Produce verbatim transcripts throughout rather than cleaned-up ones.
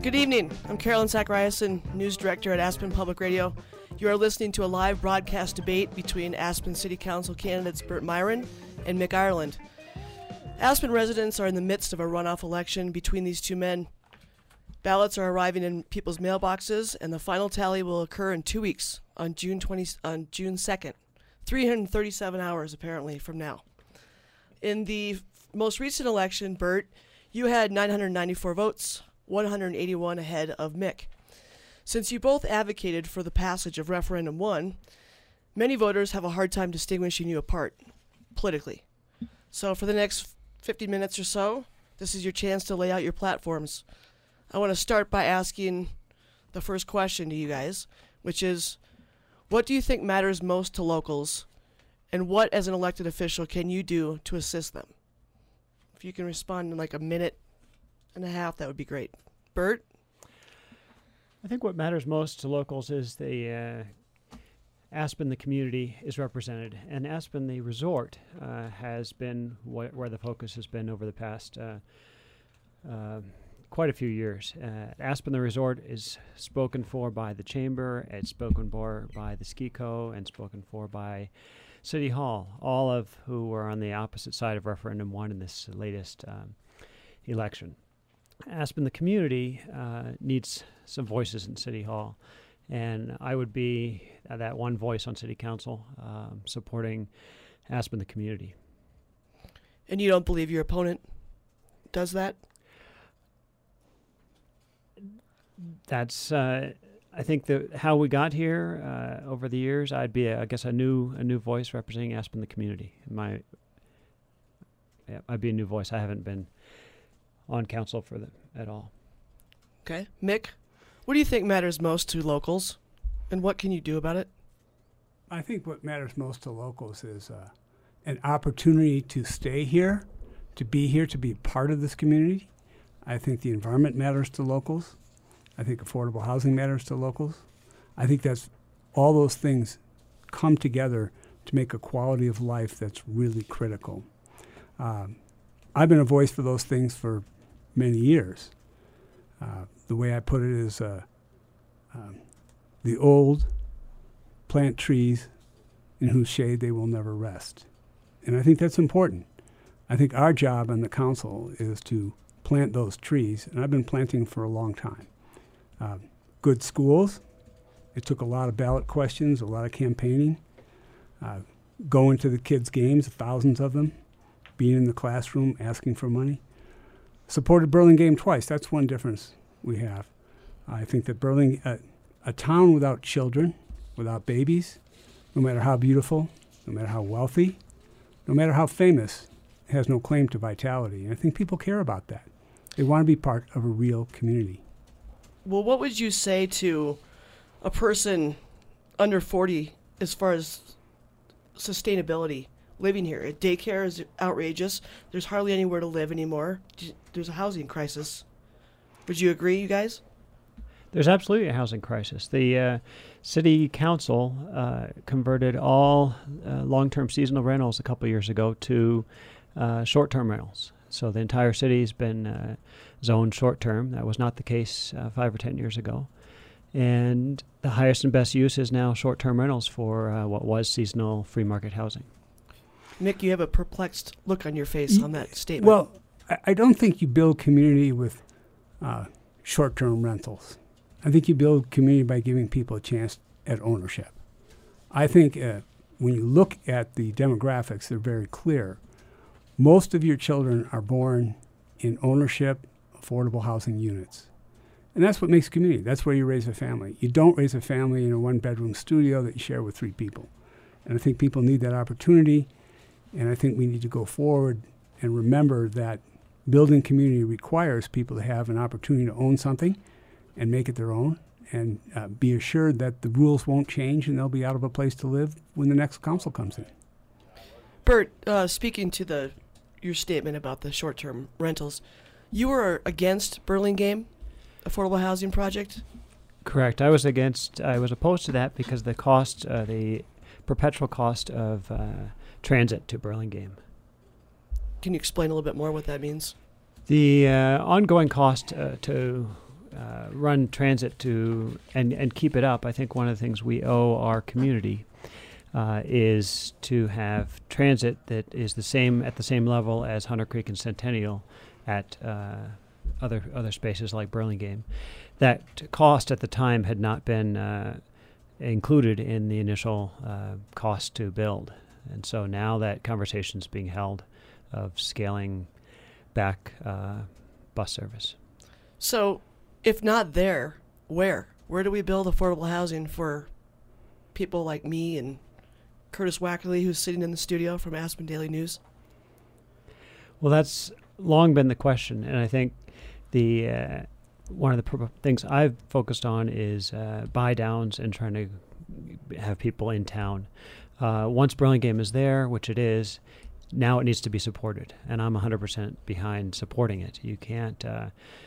Good evening. I'm Carolyn Zachariason, News Director at Aspen Public Radio. You are listening to a live broadcast debate between Aspen City Council candidates Burt Myron and Mick Ireland. Aspen residents are in the midst of a runoff election between these two men. Ballots are arriving in people's mailboxes, and the final tally will occur in two weeks on June twentieth, on June second, three hundred thirty-seven hours apparently from now. In the f- most recent election, Burt, you had nine hundred ninety-four votes, one hundred eighty-one ahead of Mick. Since you both advocated for the passage of Referendum one, many voters have a hard time distinguishing you apart politically. So for the next fifty minutes or so, this is your chance to lay out your platforms. I want to start by asking the first question to you guys, which is, what do you think matters most to locals, and what, as an elected official, can you do to assist them? If you can respond in like a minute and a half, that would be great. Burt? I think what matters most to locals is the uh, Aspen, the community, is represented, and Aspen, the resort, uh, has been wh- where the focus has been over the past uh, uh, quite a few years. Uh, Aspen, the resort, is spoken for by the Chamber, it's spoken for by the Ski Co, and spoken for by City Hall, all of who were on the opposite side of Referendum one in this latest um, election. Aspen, the community, uh, needs some voices in City Hall, and I would be uh, that one voice on City Council um, supporting Aspen, the community. And you don't believe your opponent does that? That's, uh, I think, the how we got here uh, over the years. I'd be, a, I guess, a new a new voice representing Aspen, the community. My, yeah, I'd be a new voice. I haven't been on council for them at all. Okay. Mick, what do you think matters most to locals, and what can you do about it? I think what matters most to locals is uh, an opportunity to stay here, to be here, to be part of this community. I think the environment matters to locals. I think affordable housing matters to locals. I think that's all those things come together to make a quality of life that's really critical. Um, I've been a voice for those things for many years. Uh, the way I put it is uh, um, the old plant trees in whose shade they will never rest. And I think that's important. I think our job on the council is to plant those trees, and I've been planting for a long time. Uh, good schools. It took a lot of ballot questions, a lot of campaigning, uh, going to the kids' games, thousands of them, being in the classroom, asking for money. Supported Burlingame twice. That's one difference we have. I think that Burlingame, uh, a town without children, without babies, no matter how beautiful, no matter how wealthy, no matter how famous, has no claim to vitality. And I think people care about that. They want to be part of a real community. Well, what would you say to a person under forty as far as sustainability living here? Daycare is outrageous. There's hardly anywhere to live anymore. There's a housing crisis. Would you agree, you guys? There's absolutely a housing crisis. The uh, city council uh, converted all uh, long-term seasonal rentals a couple years ago to uh, short-term rentals. So the entire city's been uh, zoned short-term. That was not the case uh, five or ten years ago. And the highest and best use is now short-term rentals for uh, what was seasonal free market housing. Mick, you have a perplexed look on your face on that statement. Well, I, I don't think you build community with uh, short-term rentals. I think you build community by giving people a chance at ownership. I think uh, when you look at the demographics, they're very clear. Most of your children are born in ownership, affordable housing units. And that's what makes community. That's where you raise a family. You don't raise a family in a one-bedroom studio that you share with three people. And I think people need that opportunity, and I think we need to go forward and remember that building community requires people to have an opportunity to own something and make it their own, and uh, be assured that the rules won't change and they'll be out of a place to live when the next council comes in. Burt, uh, speaking to the your statement about the short-term rentals, you were against Burlingame affordable housing project? Correct. I was against, I was opposed to that because the cost, uh, the perpetual cost of uh, transit to Burlingame. Can you explain a little bit more what that means? The uh, ongoing cost uh, to uh, run transit to and, and keep it up, I think one of the things we owe our community uh, is to have transit that is the same at the same level as Hunter Creek and Centennial at uh, other other spaces like Burlingame. That cost at the time had not been uh, included in the initial uh, cost to build. And so now that conversation is being held of scaling back uh, bus service. So if not there, where? Where do we build affordable housing for people like me and Curtis Wackerly, who's sitting in the studio from Aspen Daily News? Well, that's long been the question. And I think the uh, one of the pr- things I've focused on is uh, buy downs and trying to have people in town. Uh, once Burlingame is there, which it is, now it needs to be supported, and I'm one hundred percent behind supporting it. You can't, uh,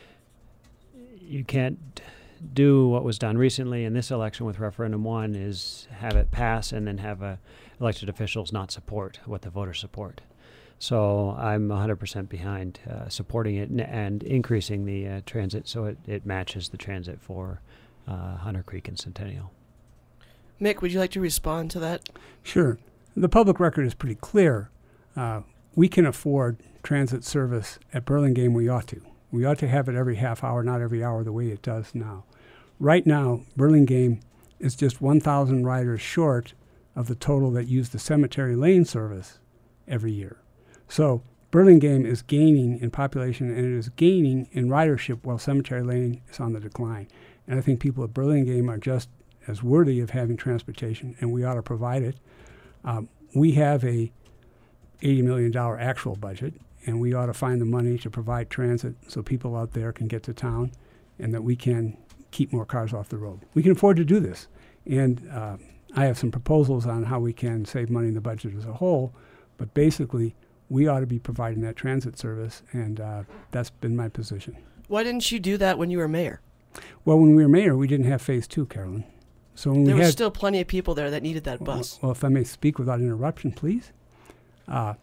you can't do what was done recently in this election with referendum one, is have it pass and then have uh, elected officials not support what the voters support. So I'm one hundred percent behind uh, supporting it and, and increasing the uh, transit so it, it matches the transit for uh, Hunter Creek and Centennial. Mick, would you like to respond to that? Sure. The public record is pretty clear. Uh, we can afford transit service at Burlingame. We ought to. We ought to have it every half hour, not every hour the way it does now. Right now, Burlingame is just one thousand riders short of the total that use the Cemetery Lane service every year. So Burlingame is gaining in population, and it is gaining in ridership while Cemetery Lane is on the decline. And I think people at Burlingame are just as worthy of having transportation, and we ought to provide it. Um, we have a eighty million dollars actual budget, and we ought to find the money to provide transit so people out there can get to town and that we can keep more cars off the road. We can afford to do this. And uh, I have some proposals on how we can save money in the budget as a whole, but basically we ought to be providing that transit service, and uh, that's been my position. Why didn't you do that when you were mayor? Well, when we were mayor, we didn't have phase two, Carolyn. So when there we was had, still plenty of people there that needed that bus. Well, well if I may speak without interruption, please. Uh,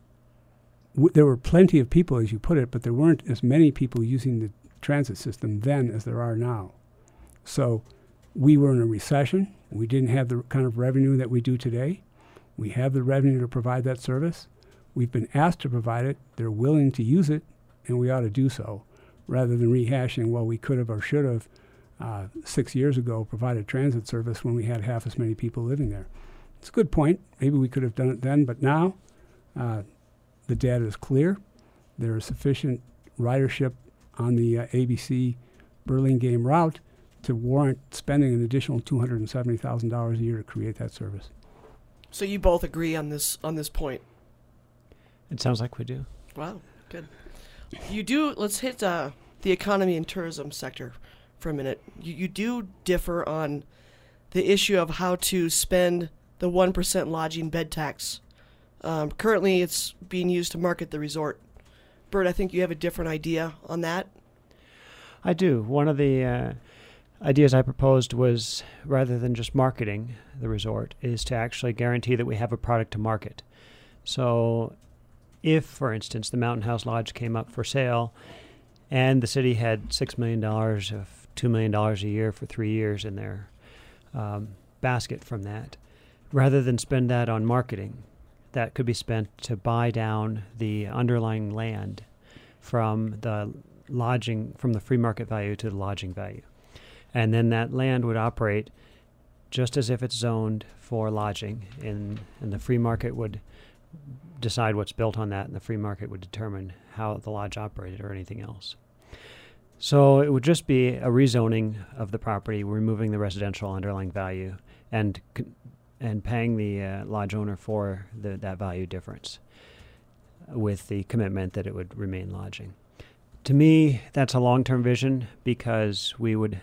w- there were plenty of people, as you put it, but there weren't as many people using the transit system then as there are now. So we were in a recession. We didn't have the kind of revenue that we do today. We have the revenue to provide that service. We've been asked to provide it. They're willing to use it, and we ought to do so, rather than rehashing, well, we could have or should have uh, six years ago provided transit service when we had half as many people living there. It's a good point. Maybe we could have done it then, but now uh, the data is clear. There is sufficient ridership on the uh, A B C Burlingame route to warrant spending an additional two hundred seventy thousand dollars a year to create that service. So you both agree on this on this point? It sounds like we do. Wow, good. You do. Let's hit uh, the economy and tourism sector for a minute. You, you do differ on the issue of how to spend the one percent lodging bed tax. Um, currently, it's being used to market the resort. Bert, I think you have a different idea on that. I do. One of the uh, ideas I proposed was, rather than just marketing the resort, is to actually guarantee that we have a product to market. So if, for instance, the Mountain House Lodge came up for sale and the city had six million dollars of two million dollars a year for three years in their um, basket from that, rather than spend that on marketing, that could be spent to buy down the underlying land from the lodging, from the free market value to the lodging value. And then that land would operate just as if it's zoned for lodging, and, and the free market would decide what's built on that, and the free market would determine how the lodge operated or anything else. So it would just be a rezoning of the property, removing the residential underlying value, and and paying the uh, lodge owner for the, that value difference, with the commitment that it would remain lodging. To me, that's a long-term vision, because we would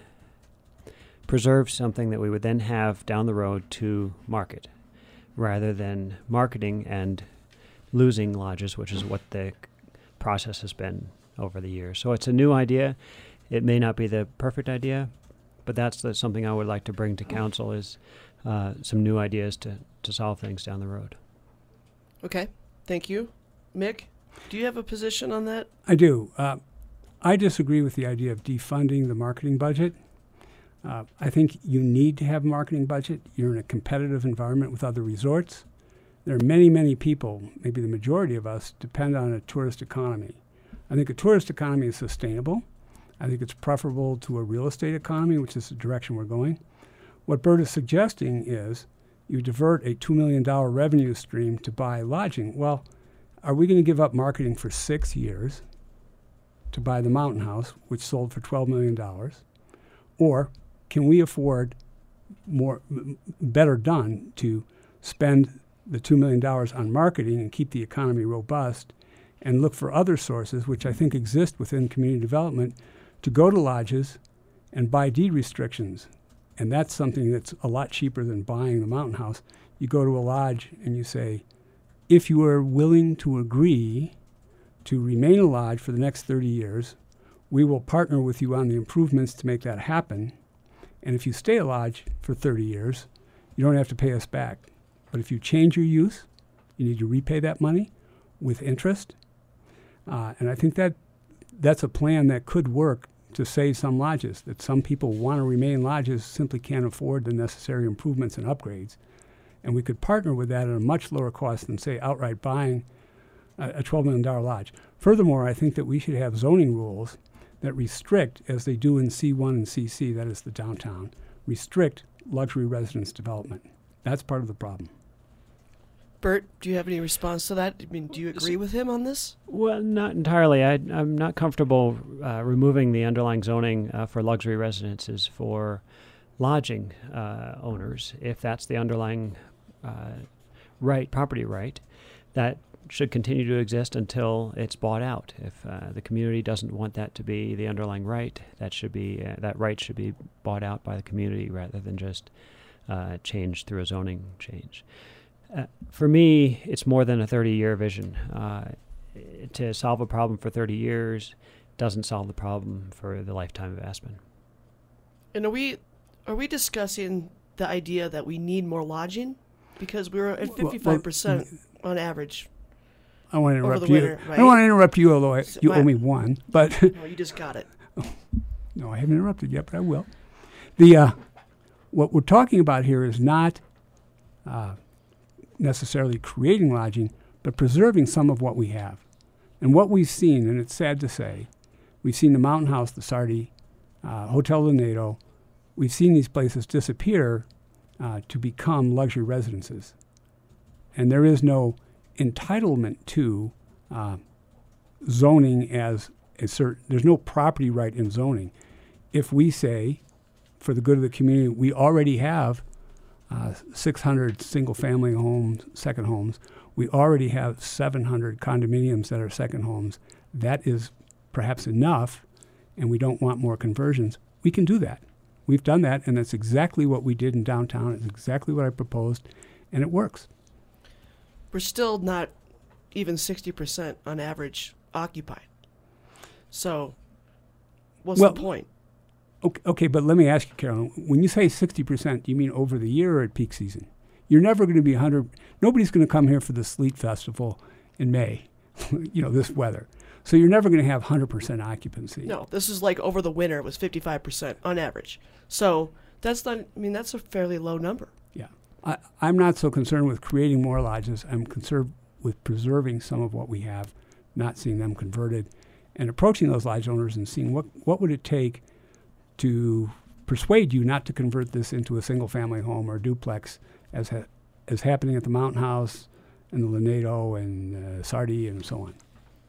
preserve something that we would then have down the road to market, rather than marketing and losing lodges, which is what the process has been over the years. So it's a new idea. It may not be the perfect idea, but that's the, something I would like to bring to council, is uh, some new ideas to, to solve things down the road. Okay, thank you. Mick, do you have a position on that? I do. Uh, I disagree with the idea of defunding the marketing budget. Uh, I think you need to have a marketing budget. You're in a competitive environment with other resorts. There are many, many people, maybe the majority of us, depend on a tourist economy. I think a tourist economy is sustainable. I think it's preferable to a real estate economy, which is the direction we're going. What Bert is suggesting is you divert a two million dollars revenue stream to buy lodging. Well, are we going to give up marketing for six years to buy the Mountain House, which sold for twelve million dollars? Or can we afford more, m- better done to spend the two million dollars on marketing and keep the economy robust and look for other sources, which I think exist within community development, to go to lodges and buy deed restrictions? And that's something that's a lot cheaper than buying the Mountain House. You go to a lodge and you say, if you are willing to agree to remain a lodge for the next thirty years, we will partner with you on the improvements to make that happen. And if you stay a lodge for thirty years, you don't have to pay us back. But if you change your use, you need to repay that money with interest. Uh, and I think that that's a plan that could work to save some lodges, that some people want to remain lodges simply can't afford the necessary improvements and upgrades. And we could partner with that at a much lower cost than, say, outright buying a, a twelve million dollars lodge. Furthermore, I think that we should have zoning rules that restrict, as they do in C one and C C, that is the downtown, restrict luxury residence development. That's part of the problem. Bert, do you have any response to that? I mean, do you agree with him on this? Well, not entirely. I, I'm not comfortable uh, removing the underlying zoning uh, for luxury residences for lodging uh, owners, if that's the underlying uh, right, property right. That should continue to exist until it's bought out. If uh, the community doesn't want that to be the underlying right, that should be uh, that right should be bought out by the community rather than just uh, changed through a zoning change. Uh, for me, it's more than a thirty-year vision. Uh, to solve a problem for thirty years doesn't solve the problem for the lifetime of Aspen. And are we are we discussing the idea that we need more lodging? Because we were at fifty-five percent on average. I want to interrupt over the you. winter, right? I don't want to interrupt you, although I, So you my- owe me one. But No, you just got it. no, I haven't interrupted yet, but I will. The uh, what we're talking about here is not uh, necessarily creating lodging, but preserving some of what we have. And what we've seen, and it's sad to say, we've seen the Mountain House, the Sardi, uh, Hotel Lanedo. We've seen these places disappear uh, to become luxury residences. And there is no entitlement to uh, zoning as a certain, there's no property right in zoning. If we say, for the good of the community, we already have uh, six hundred single-family homes, second homes. We already have seven hundred condominiums that are second homes. That is perhaps enough, and we don't want more conversions. We can do that. We've done that, and that's exactly what we did in downtown. It's exactly what I proposed, and it works. We're still not even sixty percent on average occupied. So what's Well, the point? Okay, okay, but let me ask you, Carolyn, when you say sixty percent, do you mean over the year or at peak season? You're never going to be one hundred. Nobody's going to come here for the Sleet Festival in May, you know, this weather. So you're never going to have one hundred percent occupancy. No, this is like over the winter it was fifty-five percent on average. So that's not, I mean, that's a fairly low number. Yeah. I, I'm not so concerned with creating more lodges. I'm concerned with preserving some of what we have, not seeing them converted, and approaching those lodge owners and seeing what, what would it take to persuade you not to convert this into a single-family home or duplex as ha- as happening at the Mountain House and the Lanedo and uh, Sardi and so on.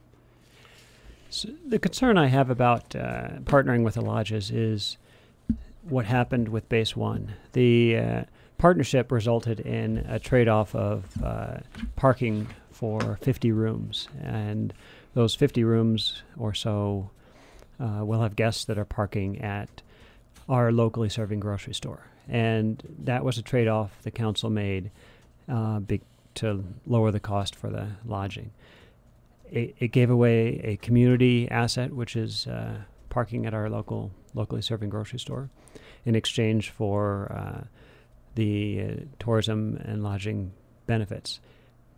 So the concern I have about uh, partnering with the lodges is what happened with Base One. The uh, partnership resulted in a trade-off of uh, parking for fifty rooms, and those fifty rooms or so uh, will have guests that are parking at our locally serving grocery store. And that was a trade-off the council made uh, big, to lower the cost for the lodging. It, it gave away a community asset, which is uh, parking at our local, locally serving grocery store, in exchange for uh, the uh, tourism and lodging benefits.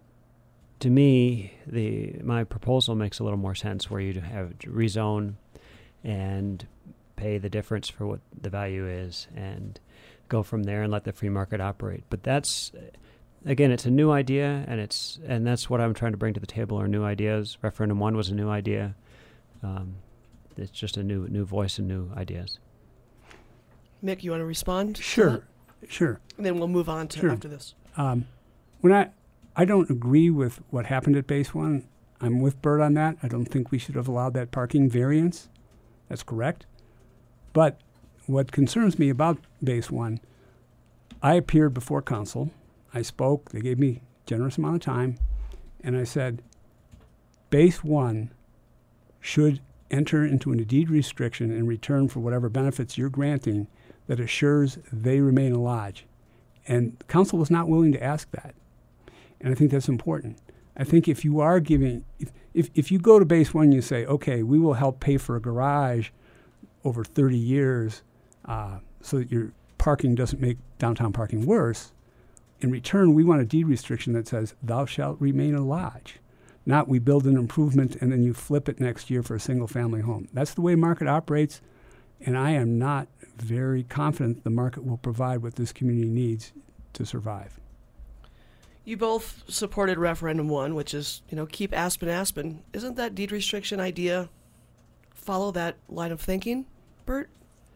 To me, the my proposal makes a little more sense, where you have rezone and pay the difference for what the value is and go from there and let the free market operate. But that's, again, it's a new idea, and it's and that's what I'm trying to bring to the table are new ideas. Referendum one was a new idea. Um, it's just a new new voice and new ideas. Mick, you want to respond? Sure, to that? sure. And then we'll move on to Sure. after this. Um, when I, I don't agree with what happened at Base One. I'm with Bert on that. I don't think we should have allowed that parking variance. That's correct. But what concerns me about Base One, I appeared before council. I spoke. They gave me a generous amount of time. And I said, Base One should enter into a deed restriction in return for whatever benefits you're granting that assures they remain a lodge. And council was not willing to ask that. And I think that's important. I think if you are giving, if, if, if you go to Base One and you say, okay, we will help pay for a garage over thirty years uh, so that your parking doesn't make downtown parking worse, in return, we want a deed restriction that says, thou shalt remain a lodge. Not we build an improvement and then you flip it next year for a single-family home. That's the way market operates, and I am not very confident the market will provide what this community needs to survive. You both supported referendum one, which is, you know, keep Aspen Aspen. Isn't that deed restriction idea follow that line of thinking, Bert?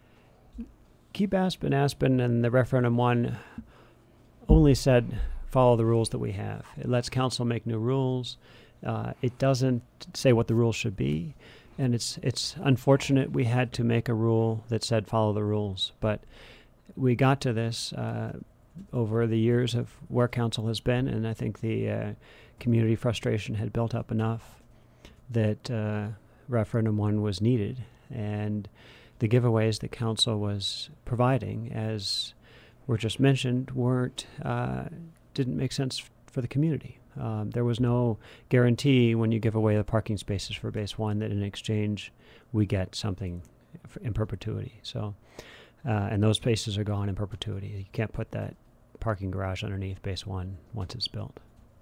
Keep Aspen Aspen and the referendum one only said follow the rules that we have. It lets council make new rules. Uh, it doesn't say what the rules should be, and it's it's unfortunate we had to make a rule that said follow the rules. But we got to this uh, over the years of where council has been, and I think the uh, community frustration had built up enough that uh, referendum one was needed, and the giveaways that council was providing, as were just mentioned, weren't uh, didn't make sense for the community. Um, there was no guarantee when you give away the parking spaces for Base One that in exchange we get something in perpetuity. So, uh, and those spaces are gone in perpetuity. You can't put that parking garage underneath Base One once it's built.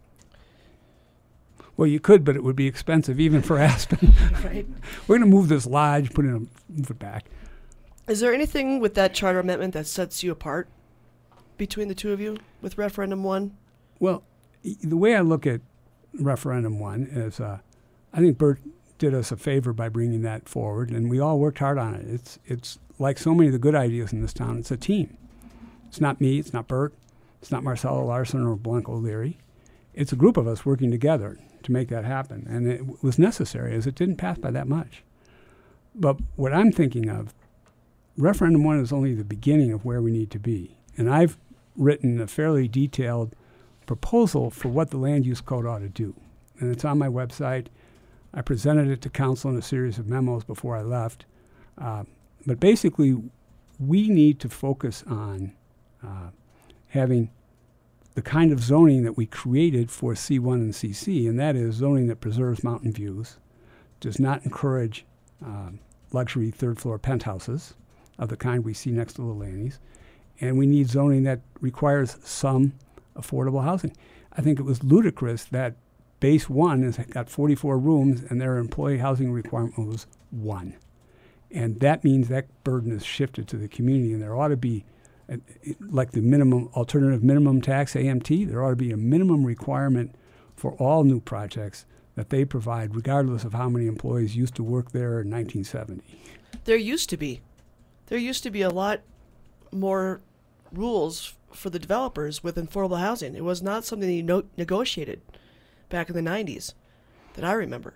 Well, you could, but it would be expensive even for Aspen. Right. We're going to move this lodge, put it, in a, move it back. Is there anything with that charter amendment that sets you apart between the two of you with referendum one? Well, the way I look at referendum one is uh, I think Bert did us a favor by bringing that forward, and we all worked hard on it. It's it's like so many of the good ideas in this town. It's a team. It's not me. It's not Bert. It's not Marcella Larson or Blanca O'Leary. It's a group of us working together to make that happen, and it w- was necessary as it didn't pass by that much. But what I'm thinking of, referendum one is only the beginning of where we need to be, and I've written a fairly detailed proposal for what the land use code ought to do. And it's on my website. I presented it to council in a series of memos before I left. Uh, but basically, we need to focus on uh, having the kind of zoning that we created for C one and C C, and that is zoning that preserves mountain views, does not encourage uh, luxury third-floor penthouses of the kind we see next to Little Annie's, and we need zoning that requires some affordable housing. I think it was ludicrous that Base One has got forty-four rooms and their employee housing requirement was one. And that means that burden is shifted to the community, and there ought to be, a, like the minimum alternative minimum tax, A M T, there ought to be a minimum requirement for all new projects that they provide, regardless of how many employees used to work there in nineteen seventy. There used to be. There used to be a lot more rules for the developers with affordable housing. It was not something you no- negotiated back in the nineties that I remember.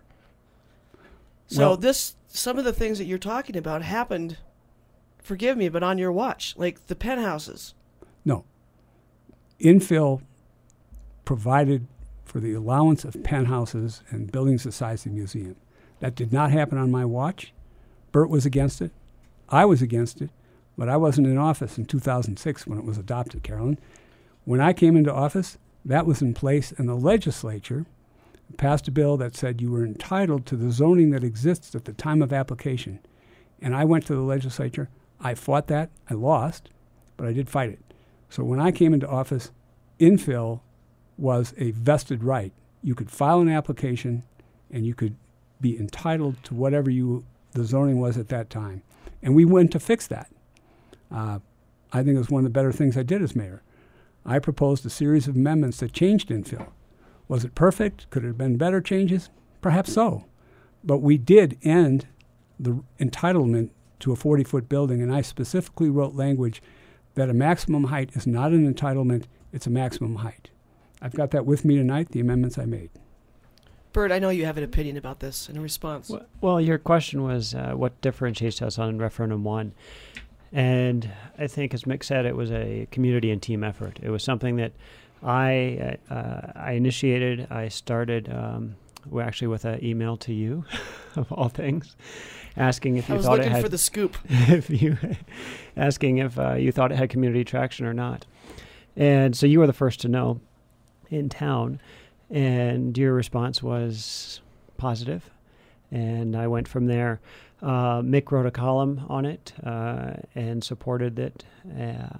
So Well, this, some of the things that you're talking about happened, forgive me, but on your watch, like the penthouses. No. Infill provided for the allowance of penthouses and buildings the size of the museum. That did not happen on my watch. Bert was against it. I was against it. But I wasn't in office in two thousand six when it was adopted, Carolyn. When I came into office, that was in place, and the legislature passed a bill that said you were entitled to the zoning that exists at the time of application. And I went to the legislature. I fought that. I lost, but I did fight it. So when I came into office, infill was a vested right. You could file an application, and you could be entitled to whatever you the zoning was at that time. And we went to fix that. Uh, I think it was one of the better things I did as mayor. I proposed a series of amendments that changed infill. Was it perfect? Could it have been better changes? Perhaps so. But we did end the entitlement to a forty-foot building, and I specifically wrote language that a maximum height is not an entitlement, it's a maximum height. I've got that with me tonight, the amendments I made. Bert, I know you have an opinion about this in a response. Well, well your question was uh, what differentiates us on referendum one. And I think, as Mick said, it was a community and team effort. It was something that I uh, I initiated. I started um, well, actually with an email to you, of all things, asking if you I was thought looking it had for the scoop. if you asking if uh, you thought it had community traction or not. And so you were the first to know in town, and your response was positive, and I went from there. Uh, Mick wrote a column on it uh, and supported it. Uh,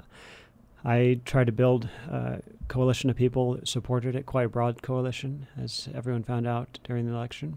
I tried to build a coalition of people that supported it, quite a broad coalition, as everyone found out during the election.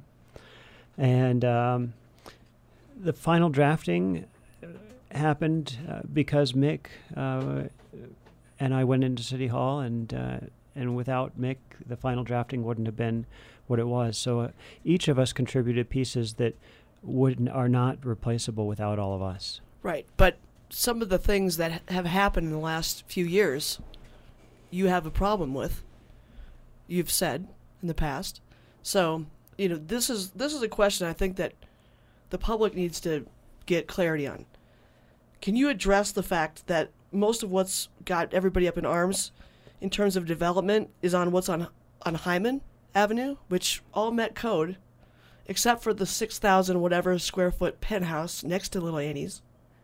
And um, the final drafting happened uh, because Mick uh, and I went into City Hall, and uh, and without Mick, the final drafting wouldn't have been what it was. So uh, each of us contributed pieces that would are not replaceable without all of us. Right, but some of the things that ha- have happened in the last few years, you have a problem with. You've said in the past, so you know this is this is a question I think that the public needs to get clarity on. Can you address the fact that most of what's got everybody up in arms in terms of development is on what's on on Hyman Avenue, which all met code, except for the six thousand whatever square foot penthouse next to Little Annie's.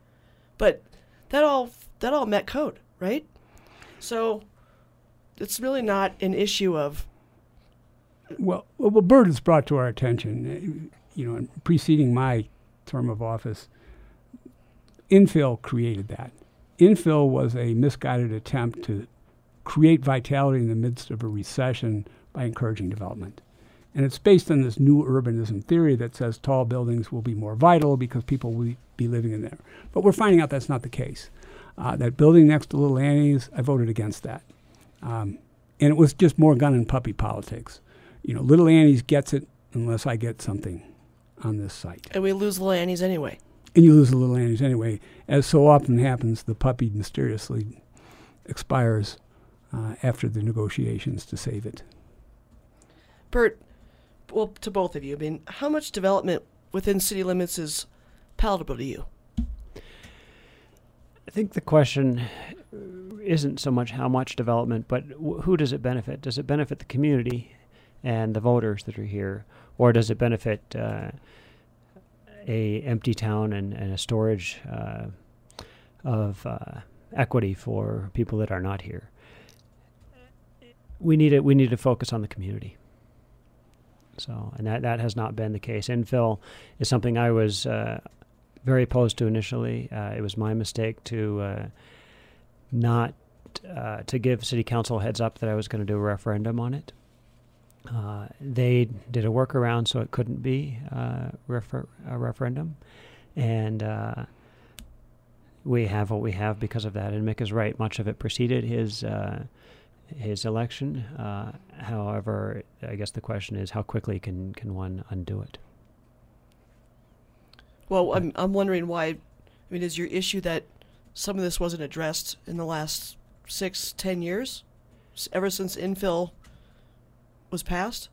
But that all that all met code, right? So it's really not an issue of. Well, well, Bert has brought to our attention, you know, in preceding my term of office, infill created that. Infill was a misguided attempt to create vitality in the midst of a recession by encouraging development. And it's based on this new urbanism theory that says tall buildings will be more vital because people will be living in there. But we're finding out that's not the case. Uh, that building next to Little Annie's, I voted against that. Um, and it was just more gun and puppy politics. You know, Little Annie's gets it unless I get something on this site. And we lose Little Annie's anyway. And you lose the Little Annie's anyway. As so often happens, the puppy mysteriously expires uh, after the negotiations to save it. Bert, well, to both of you, I mean, how much development within city limits is palatable to you? I think the question isn't so much how much development, but wh- who does it benefit? Does it benefit the community and the voters that are here, or does it benefit uh, a empty town and, and a storage uh, of uh, equity for people that are not here? We need it. We need to focus on the community. So, and that, that has not been the case. Infill is something I was uh, very opposed to initially. Uh, it was my mistake to uh, not uh, to give City Council a heads up that I was going to do a referendum on it. Uh, they did a workaround so it couldn't be uh, refer- a referendum, and uh, we have what we have because of that. And Mick is right; much of it preceded his. Uh, his election. Uh, however, I guess the question is how quickly can, can one undo it? Well, I'm I'm wondering why. I mean, is your issue that some of this wasn't addressed in the last six, ten years, S- ever since infill was passed?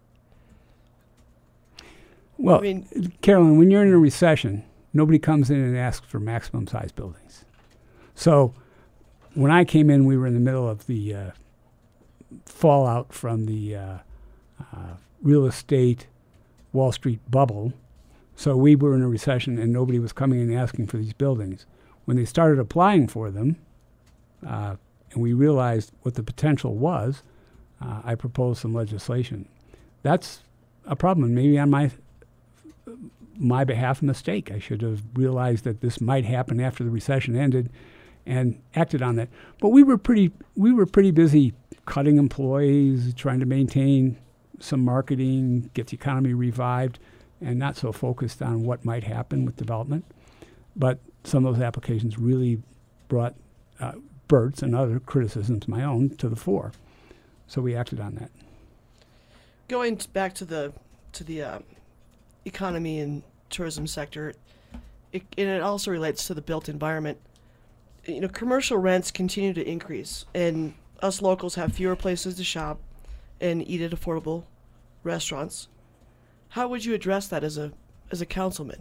Well, I mean, Carolyn, when you're in a recession, nobody comes in and asks for maximum size buildings. So when I came in, we were in the middle of the uh, fallout from the uh, uh, real estate Wall Street bubble. So we were in a recession and nobody was coming in asking for these buildings. When they started applying for them, uh, and we realized what the potential was, uh, I proposed some legislation. That's a problem, and maybe on my my behalf a mistake. I should have realized that this might happen after the recession ended and acted on that. But we were pretty we were pretty busy cutting employees, trying to maintain some marketing, get the economy revived. and not so focused on what might happen with development. But some of those applications really brought uh, Bert's and other criticisms, my own, to the fore. So we acted on that. Going t- back to the to the uh, economy and tourism sector, it, and it also relates to the built environment. You know, commercial rents continue to increase, and us locals have fewer places to shop and eat at affordable restaurants. How would you address that as a as a councilman?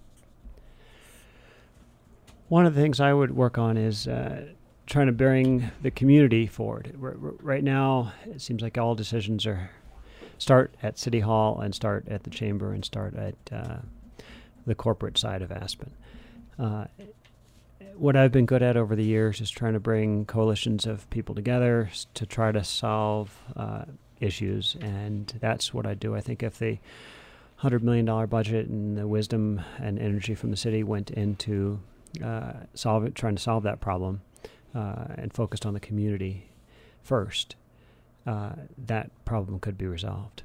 One of the things I would work on is uh, trying to bring the community forward. R- r- right now, it seems like all decisions are start at City Hall and start at the Chamber and start at uh, the corporate side of Aspen. Uh, what I've been good at over the years is trying to bring coalitions of people together s- to try to solve uh, issues, and that's what I do. I think if the one hundred million dollars budget and the wisdom and energy from the city went into uh, solve it, trying to solve that problem, uh, and focused on the community first, uh, that problem could be resolved.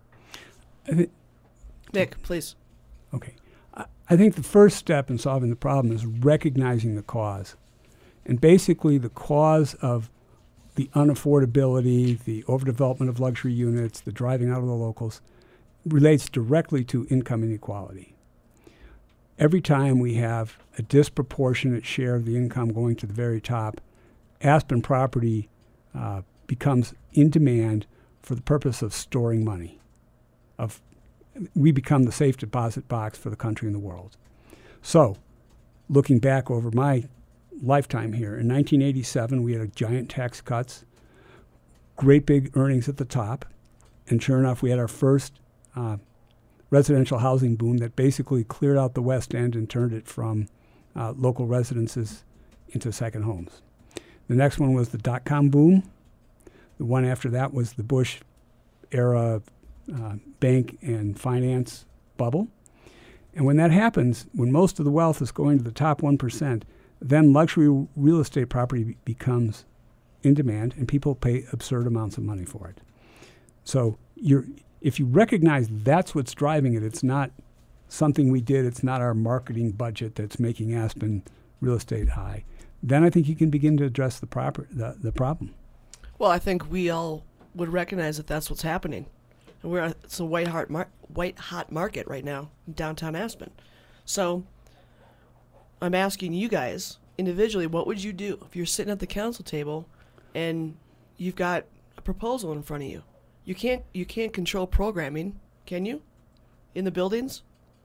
I thi- Nick, please. Okay. I, I think the first step in solving the problem is recognizing the cause. And basically the cause of the unaffordability, the overdevelopment of luxury units, the driving out of the locals, relates directly to income inequality. Every time we have a disproportionate share of the income going to the very top, Aspen property uh, becomes in demand for the purpose of storing money. Of we become the safe deposit box for the country and the world. So, looking back over my lifetime here, in nineteen eighty-seven we had giant tax cuts, great big earnings at the top, and sure enough we had our first uh, residential housing boom that basically cleared out the West End and turned it from uh, local residences into second homes. The next one was the dot-com boom. The one after that was the Bush era uh, bank and finance bubble. And when that happens, when most of the wealth is going to the top one percent, then luxury real estate property be- becomes in demand and people pay absurd amounts of money for it. So you're if you recognize that's what's driving it, it's not something we did, it's not our marketing budget that's making Aspen real estate high, then I think you can begin to address the proper the, the problem. Well, I think we all would recognize that that's what's happening. And we're it's a white hot mar- white hot market right now in downtown Aspen. So I'm asking you guys individually, what would you do if you're sitting at the council table and you've got a proposal in front of you? You can't you can't control programming, can you? In the buildings?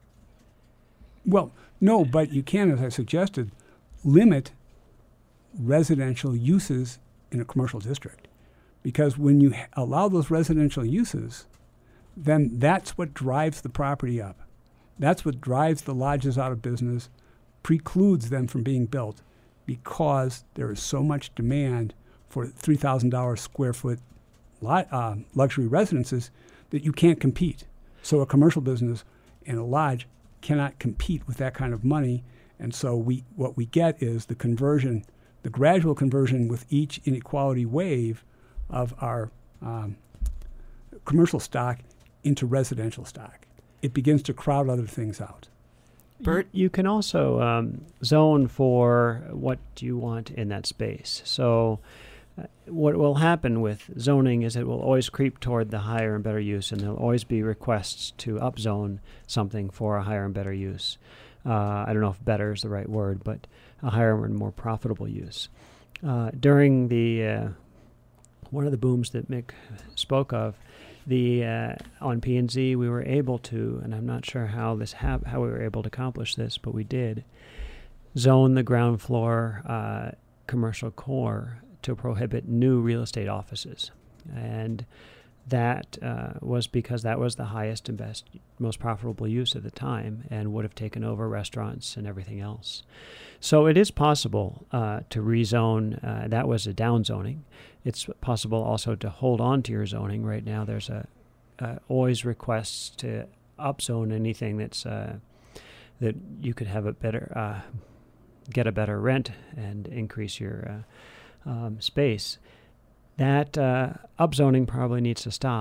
Well, no, but you can, as I suggested, limit residential uses in a commercial district. Because when you ha- allow those residential uses, then that's what drives the property up. That's what drives the lodges out of business, precludes them from being built, because there is so much demand for three thousand dollars square foot lot, uh, luxury residences that you can't compete. So a commercial business and a lodge cannot compete with that kind of money. And so we what we get is the conversion, the gradual conversion with each inequality wave of our um, commercial stock into residential stock. It begins to crowd other things out. Bert? You can also um, zone for what you want in that space. So uh, what will happen with zoning is it will always creep toward the higher and better use, and there'll always be requests to upzone something for a higher and better use. Uh, I don't know if better is the right word, but a higher and more profitable use. Uh, during the uh, one of the booms that Mick spoke of, the uh, on P and Z, we were able to, and I'm not sure how this hap- how we were able to accomplish this, but we did zone the ground floor uh, commercial core to prohibit new real estate offices, and that uh, was because that was the highest and best, most profitable use at the time, and would have taken over restaurants and everything else. So it is possible uh, to rezone. Uh, that was a downzoning. It's possible also to hold on to your zoning. Right now, there's a uh, always requests to upzone anything that's uh, that you could have a better uh, get a better rent and increase your uh, um, space. That uh, upzoning probably needs to stop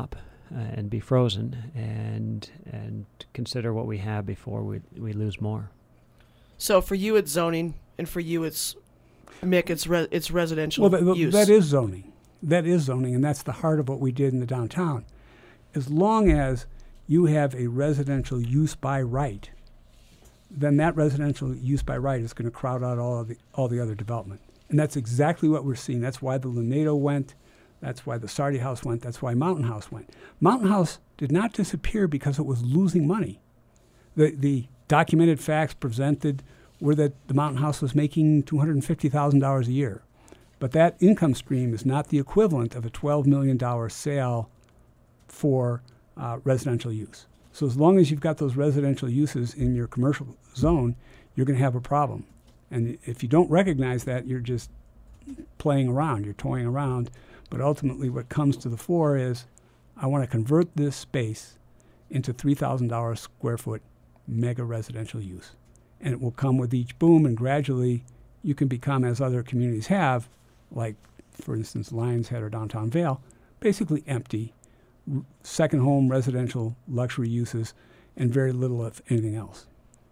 uh, and be frozen and and consider what we have before we we lose more. So for you, it's zoning, and for you, it's Mick, it's re- it's residential well, th- use. that is zoning. That is zoning, and that's the heart of what we did in the downtown. As long as you have a residential use by right, then that residential use by right is going to crowd out all of the all the other development. And that's exactly what we're seeing. That's why the Lunado went. That's why the Sardi House went. That's why Mountain House went. Mountain House did not disappear because it was losing money. The the documented facts presented were that the Mountain House was making two hundred fifty thousand dollars a year. But that income stream is not the equivalent of a twelve million dollars sale for uh, residential use. So as long as you've got those residential uses in your commercial zone, you're going to have a problem. And if you don't recognize that, you're just playing around, you're toying around. But ultimately what comes to the fore is, I want to convert this space into three thousand dollars square foot mega residential use. And it will come with each boom, and gradually you can become, as other communities have, like, for instance, Lions Head or Downtown Vale, basically empty, r- second home residential luxury uses, and very little of anything else.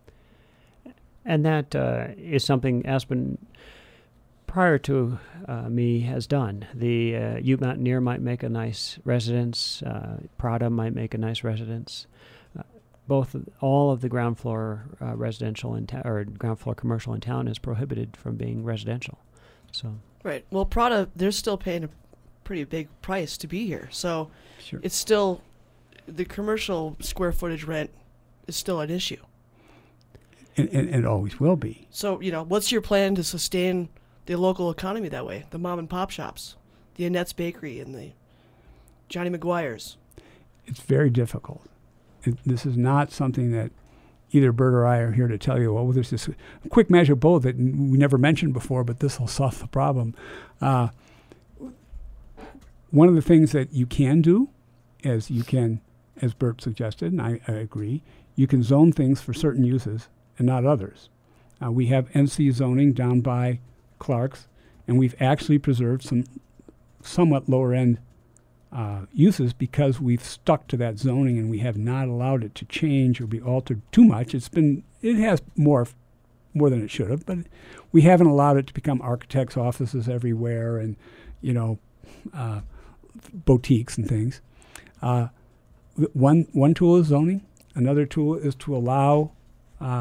And that uh, is something Aspen, prior to uh, me, has done. The uh, Ute Mountaineer might make a nice residence. Uh, Prada might make a nice residence. Uh, both, all of the ground floor uh, residential in ta- or ground floor commercial in town is prohibited from being residential. So. Right. Well, Prada, they're still paying a pretty big price to be here. So Sure. it's still, the commercial square footage rent is still an issue. And, and, and it always will be. So, you know, what's your plan to sustain the local economy that way? The mom and pop shops, the Annette's Bakery and the Johnny McGuire's. It's very difficult. It, this is not something that either Bert or I are here to tell you, well, there's this quick magic bullet that we never mentioned before, but this will solve the problem. Uh, one of the things that you can do is you can, as Bert suggested, and I, I agree, you can zone things for certain uses and not others. Uh, we have N C zoning down by Clark's, and we've actually preserved some somewhat lower-end uh, uses because we've stuck to that zoning and we have not allowed it to change or be altered too much. It's been, it has more, more than it should have, but we haven't allowed it to become architects' offices everywhere and, you know, uh, boutiques and things. Uh, one one tool is zoning. Another tool is to allow uh,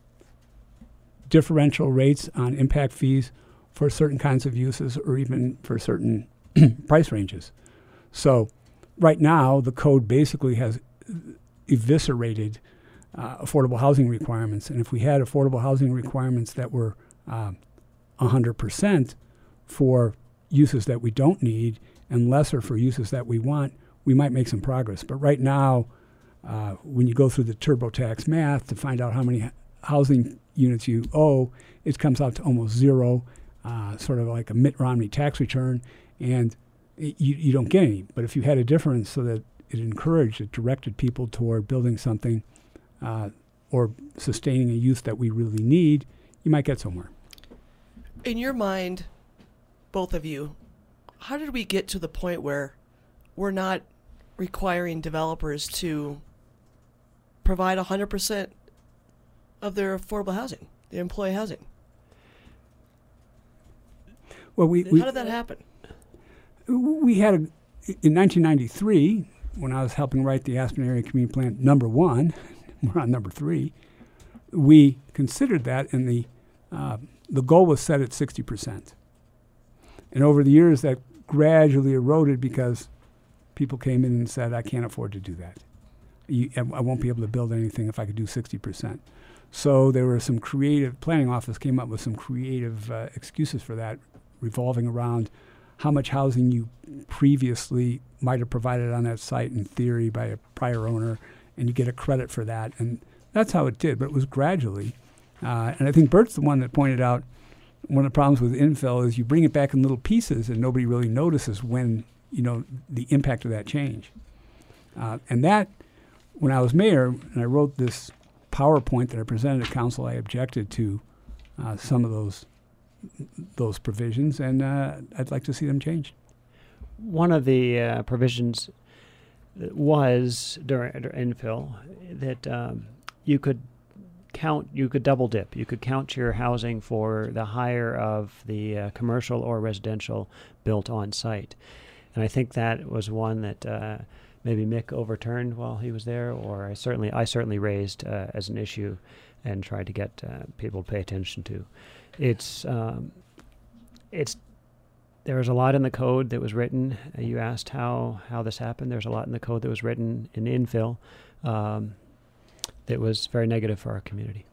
differential rates on impact fees for certain kinds of uses or even for certain price ranges. So right now, the code basically has eviscerated uh, affordable housing requirements. And if we had affordable housing requirements that were um, one hundred percent for uses that we don't need and lesser for uses that we want, we might make some progress. But right now, uh, when you go through the TurboTax math to find out how many housing units you owe, it comes out to almost zero, uh, sort of like a Mitt Romney tax return, and it, you, you don't get any. But if you had a difference so that it encouraged, it directed people toward building something uh, or sustaining a use that we really need, you might get somewhere. In your mind, both of you, how did we get to the point where we're not requiring developers to provide one hundred percent of their affordable housing, the employee housing? Well, we, we how did that happen? We had, a, in nineteen ninety-three, when I was helping write the Aspen Area Community Plan number one, we're on number three, we considered that, and the uh, the goal was set at sixty percent. And over the years, that gradually eroded because people came in and said, I can't afford to do that. You, I won't be able to build anything if I could do sixty percent. So there were some creative, planning office came up with some creative uh, excuses for that, revolving around how much housing you previously might have provided on that site in theory by a prior owner, and you get a credit for that. And that's how it did, but it was gradually. Uh, and I think Bert's the one that pointed out one of the problems with infill is you bring it back in little pieces and nobody really notices when, you know, the impact of that change. Uh, and that, when I was mayor and I wrote this PowerPoint that I presented to council, I objected to uh, some of those those provisions, and uh, I'd like to see them changed. One of the uh, provisions was during, during infill that um, you could count, you could double dip. You could count your housing for the higher of the uh, commercial or residential built on site. And I think that was one that uh, maybe Mick overturned while he was there, or I certainly I certainly raised uh, as an issue and tried to get uh, people to pay attention to. It's um, it's there was a lot in the code that was written. Uh, you asked how how this happened. There's a lot in the code that was written in infill um, that was very negative for our community.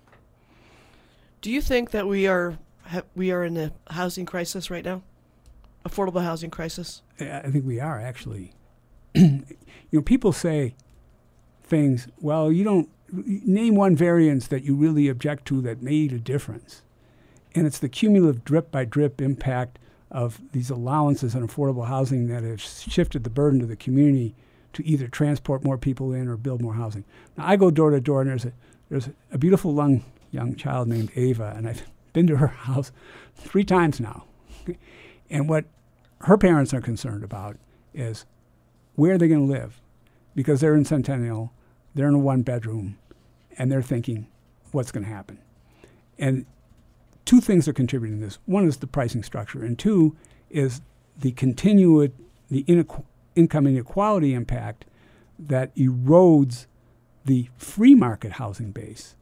Do you think that we are ha- we are in a housing crisis right now? Affordable housing crisis? I think we are, actually. You know, people say things, well, you don't, name one variance that you really object to that made a difference. And it's the cumulative drip-by-drip impact of these allowances on affordable housing that have shifted the burden to the community to either transport more people in or build more housing. Now, I go door to door, and there's a, there's a beautiful young, young child named Ava, and I've been to her house three times now. And what her parents are concerned about is where are they going to live? Because they're in Centennial, they're in a one-bedroom, and they're thinking, what's going to happen? And two things are contributing to this. One is the pricing structure, and two is the continued, the inequ- income inequality impact that erodes the free market housing base.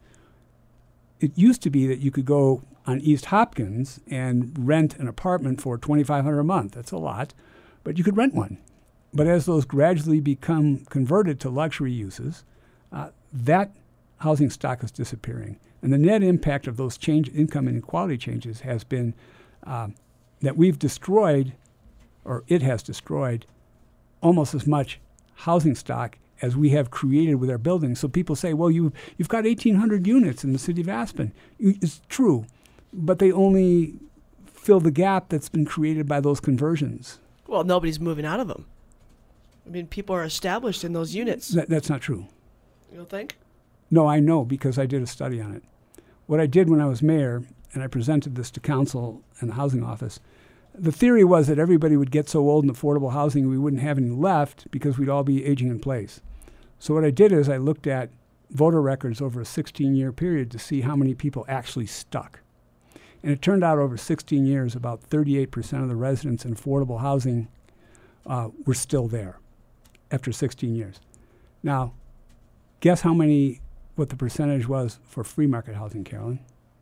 It used to be that you could go on East Hopkins and rent an apartment for twenty-five hundred dollars a month. That's a lot, but you could rent one. But as those gradually become converted to luxury uses, uh, that housing stock is disappearing. And the net impact of those change, income inequality changes has been uh, that we've destroyed, or it has destroyed, almost as much housing stock as we have created with our buildings. So people say, well, you, you've got eighteen hundred units in the city of Aspen. It's true, but they only fill the gap that's been created by those conversions. Well, nobody's moving out of them. I mean, people are established in those units. That, that's not true. You don't think? No, I know, because I did a study on it. What I did when I was mayor, and I presented this to council and the housing office, the theory was that everybody would get so old in affordable housing we wouldn't have any left because we'd all be aging in place. So what I did is I looked at voter records over a sixteen-year period to see how many people actually stuck. And it turned out over sixteen years, about thirty-eight percent of the residents in affordable housing uh, were still there after sixteen years. Now, guess how many, what the percentage was for free market housing, Carolyn?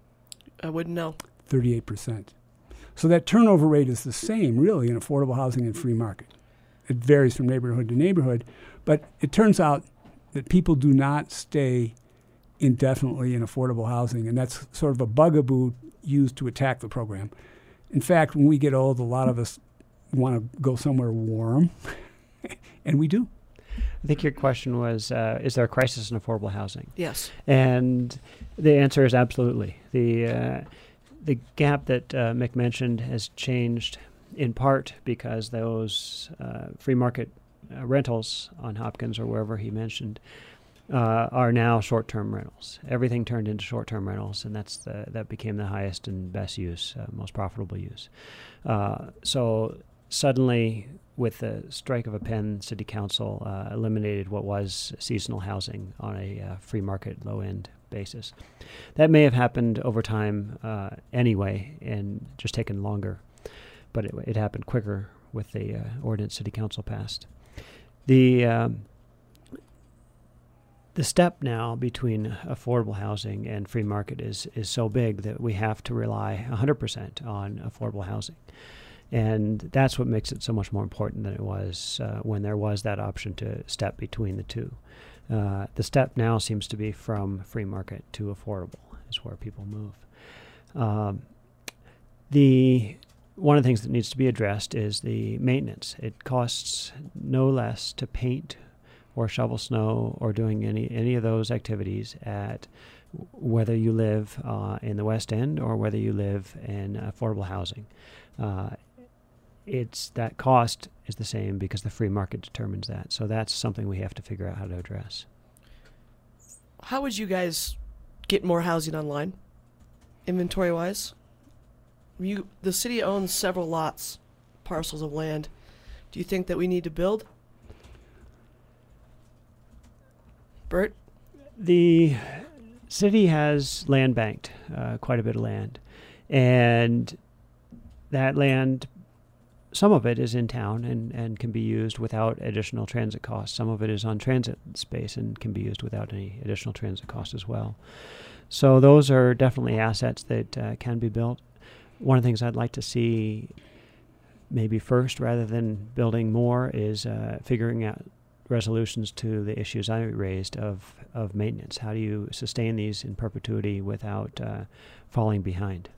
I wouldn't know. thirty-eight percent. So that turnover rate is the same, really, in affordable housing and free market. It varies from neighborhood to neighborhood, but it turns out that people do not stay indefinitely in affordable housing, and that's sort of a bugaboo used to attack the program. In fact, when we get old, a lot of us want to go somewhere warm, and we do. I think your question was, uh, is there a crisis in affordable housing? Yes. And the answer is absolutely. The uh, the gap that uh, Mick mentioned has changed in part because those uh, free market uh, rentals on Hopkins or wherever he mentioned uh, are now short-term rentals. Everything turned into short-term rentals, and that's the, that became the highest and best use, uh, most profitable use. Uh, so suddenly, with the strike of a pen, City Council uh, eliminated what was seasonal housing on a uh, free market low-end basis. That may have happened over time uh, anyway and just taken longer, but it, it happened quicker with the uh, ordinance City Council passed. The um, the step now between affordable housing and free market is, is so big that we have to rely one hundred percent on affordable housing. And that's what makes it so much more important than it was uh, when there was that option to step between the two. Uh, the step now seems to be from free market to affordable is where people move. Um, the one of the things that needs to be addressed is the maintenance. It costs no less to paint or shovel snow or doing any, any of those activities at whether you live uh, in the West End or whether you live in affordable housing. Uh, it's that cost is the same because the free market determines that. So that's something we have to figure out how to address. How would you guys get more housing online, inventory-wise? You, the city owns several lots, parcels of land. Do you think that we need to build? Bert? The city has land banked, uh, quite a bit of land. And that land, some of it is in town and, and can be used without additional transit costs. Some of it is on transit space and can be used without any additional transit costs as well. So those are definitely assets that uh, can be built. One of the things I'd like to see maybe first, rather than building more, is uh, figuring out resolutions to the issues I raised of, of maintenance. How do you sustain these in perpetuity without uh, falling behind?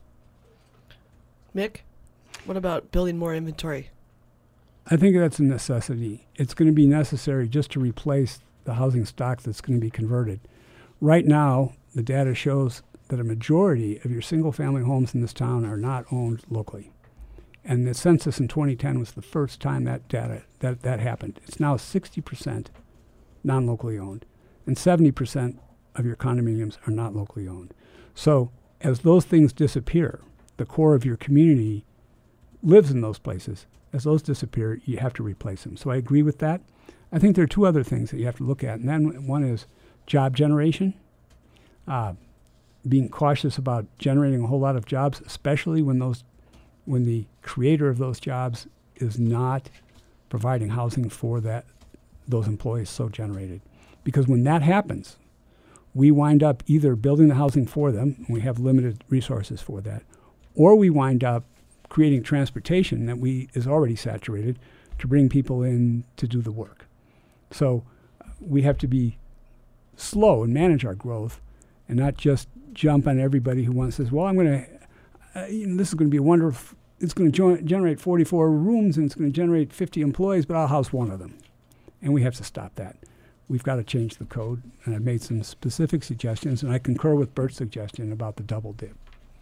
Mick, what about building more inventory? I think that's a necessity. It's going to be necessary just to replace the housing stock that's going to be converted. Right now, the data shows that a majority of your single-family homes in this town are not owned locally. And the census in twenty ten was the first time that data that, that happened. It's now sixty percent non-locally owned, and seventy percent of your condominiums are not locally owned. So as those things disappear, the core of your community lives in those places. As those disappear, you have to replace them. So I agree with that. I think there are two other things that you have to look at, and then one is job generation. Uh, being cautious about generating a whole lot of jobs, especially when those, when the creator of those jobs is not providing housing for that those employees so generated. Because when that happens, we wind up either building the housing for them, and we have limited resources for that, or we wind up creating transportation that we is already saturated to bring people in to do the work. So uh, we have to be slow and manage our growth and not just jump on everybody who wants says, well, I'm going to, uh, you know, this is going to be a wonder if it's going to jo- generate forty-four rooms and it's going to generate fifty employees, but I'll house one of them. And we have to stop that. We've got to change the code, and I've made some specific suggestions, and I concur with Bert's suggestion about the double dip.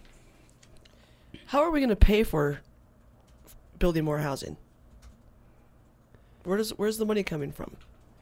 How are we going to pay for building more housing? Where does where's the money coming from?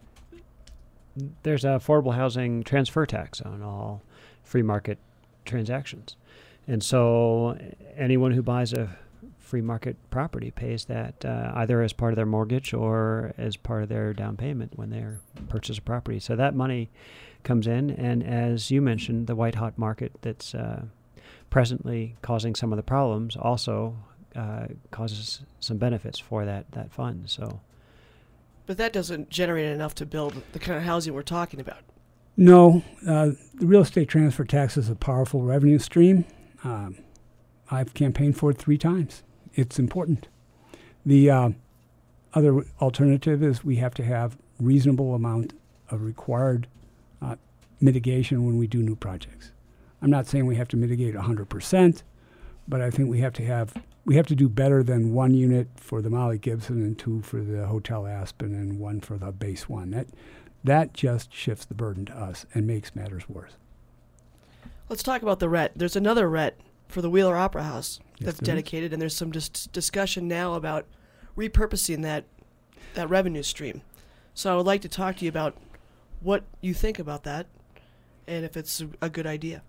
There's a affordable housing transfer tax on all free market transactions. And so anyone who buys a free market property pays that uh, either as part of their mortgage or as part of their down payment when they purchase a property. So that money comes in, and as you mentioned, the white-hot market that's uh, presently causing some of the problems also uh, causes some benefits for that, that fund. So, but that doesn't generate enough to build the kind of housing we're talking about. No, uh, the real estate transfer tax is a powerful revenue stream. Um, I've campaigned for it three times. It's important. The uh, other alternative is we have to have reasonable amount of required uh, mitigation when we do new projects. I'm not saying we have to mitigate one hundred percent, but I think we have to have we have to do better than one unit for the Molly Gibson and two for the Hotel Aspen and one for the base one. That that just shifts the burden to us and makes matters worse. Let's talk about the R E T. There's another R E T for the Wheeler Opera House that's Yes, dedicated, and there's some dis- discussion now about repurposing that that revenue stream. So I would like to talk to you about what you think about that and if it's a, a good idea.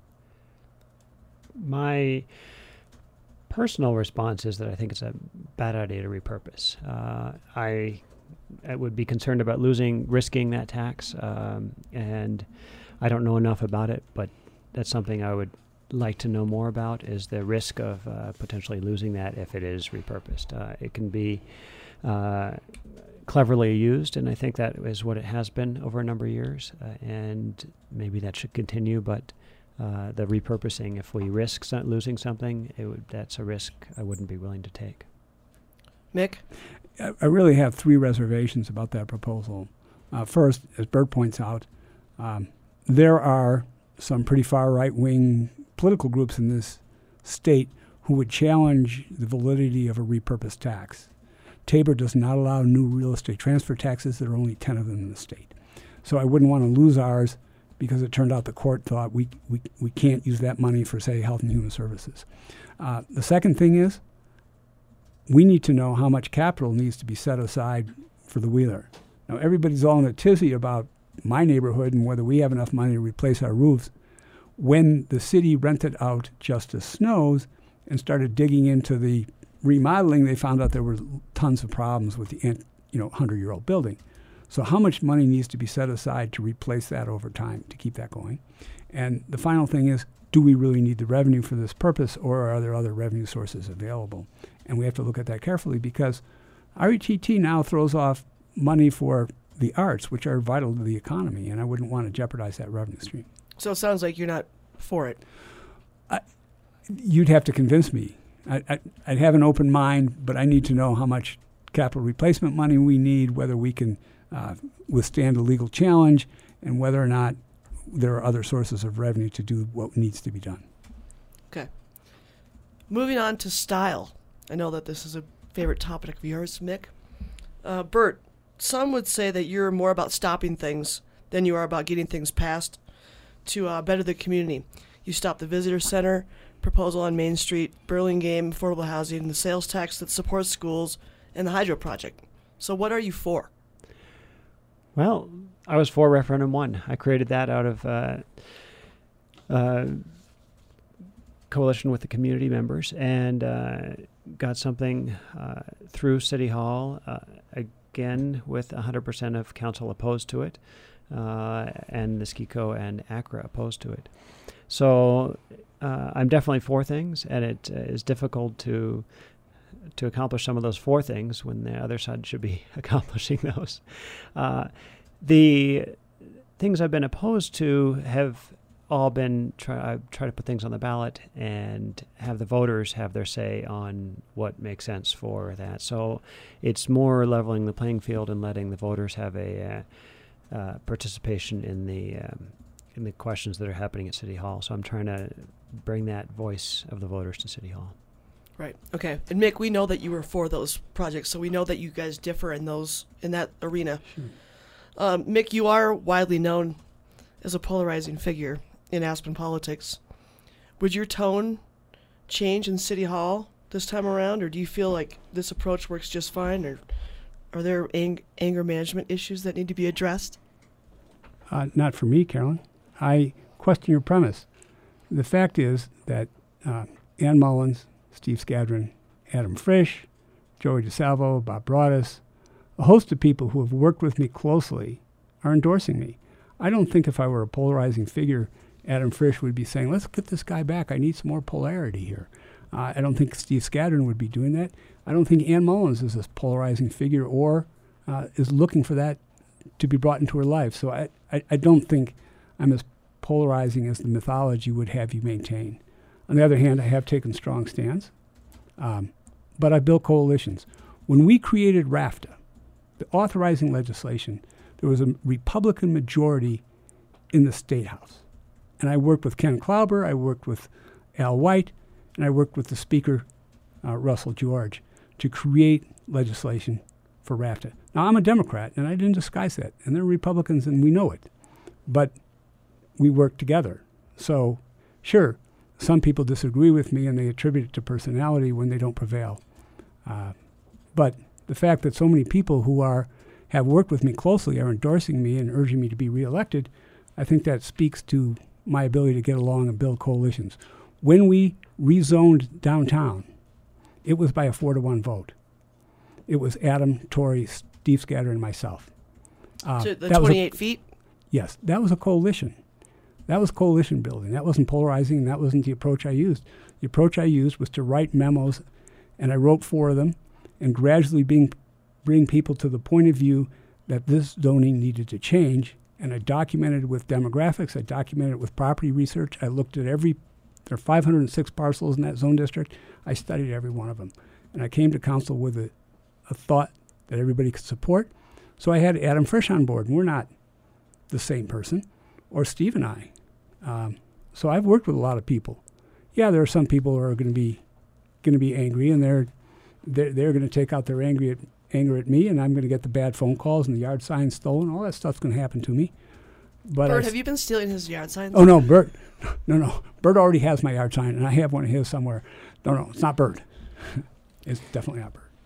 my personal response is that I think it's a bad idea to repurpose. Uh, I, I would be concerned about losing, risking that tax, um, and I don't know enough about it, but that's something I would like to know more about, is the risk of uh, potentially losing that if it is repurposed. Uh, it can be uh, cleverly used, and I think that is what it has been over a number of years, uh, and maybe that should continue, but uh, the repurposing, if we risk so- losing something, it would, that's a risk I wouldn't be willing to take. Mick? I, I really have three reservations about that proposal. Uh, first, as Bert points out, um, there are some pretty far right-wing political groups in this state who would challenge the validity of a repurposed tax. Tabor does not allow new real estate transfer taxes. There are only ten of them in the state. So I wouldn't want to lose ours because it turned out the court thought we we, we can't use that money for, say, health and human services. Uh, the second thing is we need to know how much capital needs to be set aside for the Wheeler. Now, everybody's all in a tizzy about my neighborhood and whether we have enough money to replace our roofs. When the city rented out Justice Snow's and started digging into the remodeling, they found out there were tons of problems with the you know hundred-year-old building. So how much money needs to be set aside to replace that over time to keep that going? And the final thing is, do we really need the revenue for this purpose, or are there other revenue sources available? And we have to look at that carefully, because R E T T now throws off money for the arts, which are vital to the economy, and I wouldn't want to jeopardize that revenue stream. So it sounds like you're not for it. I, you'd have to convince me. I, I, I'd have an open mind, but I need to know how much capital replacement money we need, whether we can uh, withstand a legal challenge, and whether or not there are other sources of revenue to do what needs to be done. Okay. Moving on to style. I know that this is a favorite topic of yours, Mick. Uh, Bert, some would say that you're more about stopping things than you are about getting things passed to uh, better the community. You stopped the visitor center proposal on Main Street, Burlingame affordable housing, the sales tax that supports schools, and the hydro project. So what are you for? Well, I was for referendum one. I created that out of uh, uh, coalition with the community members, and uh, got something uh, through City Hall, uh, again with one hundred percent of council opposed to it, uh, and Niskeko and ACRA opposed to it. So uh, I'm definitely for things, and it uh, is difficult to to accomplish some of those four things when the other side should be accomplishing those. Uh, the things I've been opposed to have all been try I try to put things on the ballot and have the voters have their say on what makes sense for that. So it's more leveling the playing field and letting the voters have a uh, uh, participation in the um, in the questions that are happening at City Hall. So I'm trying to bring that voice of the voters to City Hall. Right. Okay. And Mick, we know that you were for those projects, so we know that you guys differ in those in that arena. Sure. Um, Mick, you are widely known as a polarizing figure in Aspen politics. Would your tone change in City Hall this time around, or do you feel like this approach works just fine, or are there ang- anger management issues that need to be addressed? Uh, not for me, Carolyn. I question your premise. The fact is that uh, Ann Mullins, Steve Skadron, Adam Frisch, Joey DeSalvo, Bob Broadus, a host of people who have worked with me closely are endorsing me. I don't think if I were a polarizing figure, Adam Frisch would be saying, let's get this guy back. I need some more polarity here. Uh, I don't think Steve Skadron would be doing that. I don't think Ann Mullins is this polarizing figure or uh, is looking for that to be brought into her life. So I, I, I don't think I'm as polarizing as the mythology would have you maintain. On the other hand, I have taken strong stands, um, but I built coalitions. When we created RAFTA, the authorizing legislation, there was a Republican majority in the State House. And I worked with Ken Klauber, I worked with Al White, and I worked with the Speaker, uh, Russell George, to create legislation for RAFTA. Now, I'm a Democrat, and I didn't disguise that. And they're Republicans, and we know it. But we work together. So, sure, some people disagree with me, and they attribute it to personality when they don't prevail. Uh, but the fact that so many people who are have worked with me closely are endorsing me and urging me to be reelected, I think that speaks to my ability to get along and build coalitions. When we rezoned downtown, it was by a four to one vote. It was Adam, Tory, Steve Skadron, and myself. Uh, So the that was a- twenty-eight feet? Yes, that was a coalition. That was coalition building. That wasn't polarizing. That wasn't the approach I used. The approach I used was to write memos, and I wrote four of them, and gradually being, bring people to the point of view that this zoning needed to change. And I documented it with demographics. I documented it with property research. I looked at every, there are five hundred six parcels in that zone district. I studied every one of them. And I came to council with a, a thought that everybody could support. So I had Adam Frisch on board. And we're not the same person, or Steve and I. Um, so I've worked with a lot of people. Yeah, there are some people who are going to be going to be angry, and they're they're, they're going to take out their angry at, anger at me, and I'm going to get the bad phone calls and the yard signs stolen. All that stuff's going to happen to me. But Bert, I, have you been stealing his yard signs? Oh no, Bert, no, no, Bert already has my yard sign, and I have one of his somewhere. No, no, it's not Bert. It's definitely not Bert.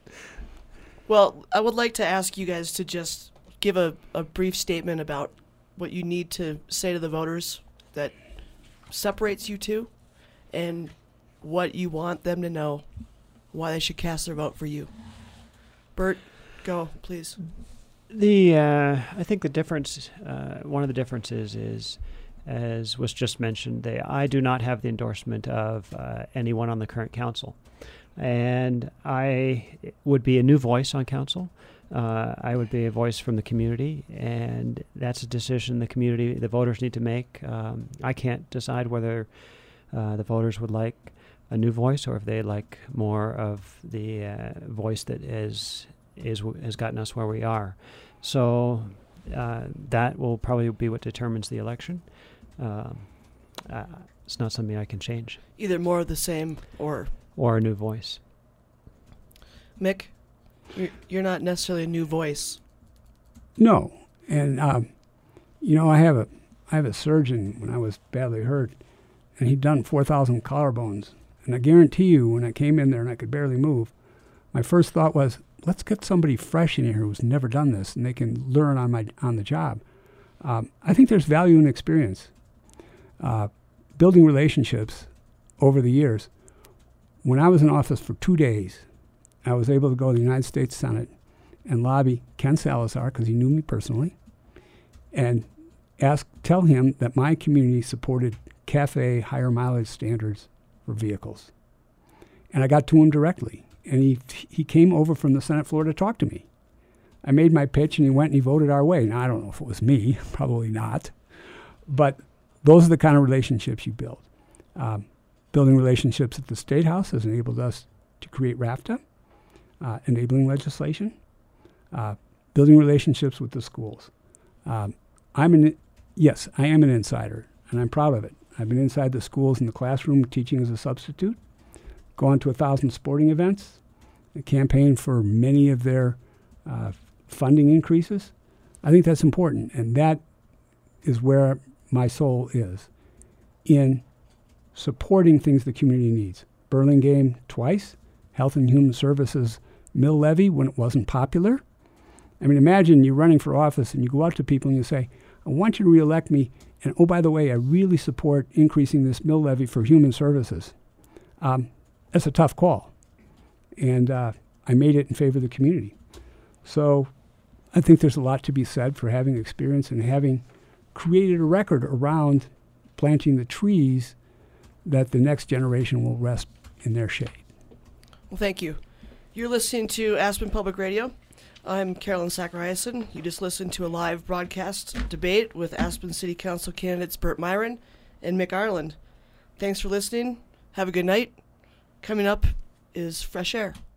Well, I would like to ask you guys to just give a, a brief statement about what you need to say to the voters that separates you two, and what you want them to know why they should cast their vote for you. Bert, go, please. The uh, I think the difference, uh, one of the differences is, as was just mentioned, they, I do not have the endorsement of uh, anyone on the current council, and I would be a new voice on council. Uh, I would be a voice from the community, and that's a decision the community, the voters need to make. Um, I can't decide whether uh, the voters would like a new voice or if they like more of the uh, voice that is is has gotten us where we are. So uh, that will probably be what determines the election. Um, uh, it's not something I can change. Either more of the same or or a new voice. Mick, you're, you're not necessarily a new voice. No, and um, you know, I have a I have a surgeon when I was badly hurt, and he'd done four thousand collarbones, and I guarantee you, when I came in there and I could barely move, my first thought was, let's get somebody fresh in here who's never done this, and they can learn on my on the job. Um, I think there's value in experience. Uh, building relationships over the years. When I was in office for two days, I was able to go to the United States Senate and lobby Ken Salazar, because he knew me personally, and ask, tell him that my community supported CAFE higher mileage standards for vehicles. And I got to him directly, and he he came over from the Senate floor to talk to me. I made my pitch, and he went and he voted our way. Now, I don't know if it was me, probably not, but those are the kind of relationships you build. Um, building relationships at the State House has enabled us to create RAFTA, uh, enabling legislation. Uh, building relationships with the schools. Um, I'm an yes, I am an insider, and I'm proud of it. I've been inside the schools in the classroom teaching as a substitute, gone to a thousand sporting events, a campaign for many of their uh, funding increases. I think that's important, and that is where my soul is, in supporting things the community needs. Burlingame twice, Health and Human Services mill levy when it wasn't popular. I mean, imagine you're running for office and you go out to people and you say, I want you to reelect me, and oh, by the way, I really support increasing this mill levy for human services. Um, that's a tough call. And uh, I made it in favor of the community. So I think there's a lot to be said for having experience and having created a record around planting the trees that the next generation will rest in their shade. Well, thank you. You're listening to Aspen Public Radio. I'm Carolyn Zachariason. You just listened to a live broadcast debate with Aspen City Council candidates Burt Myron and Mick Ireland. Thanks for listening. Have a good night. Coming up is Fresh Air.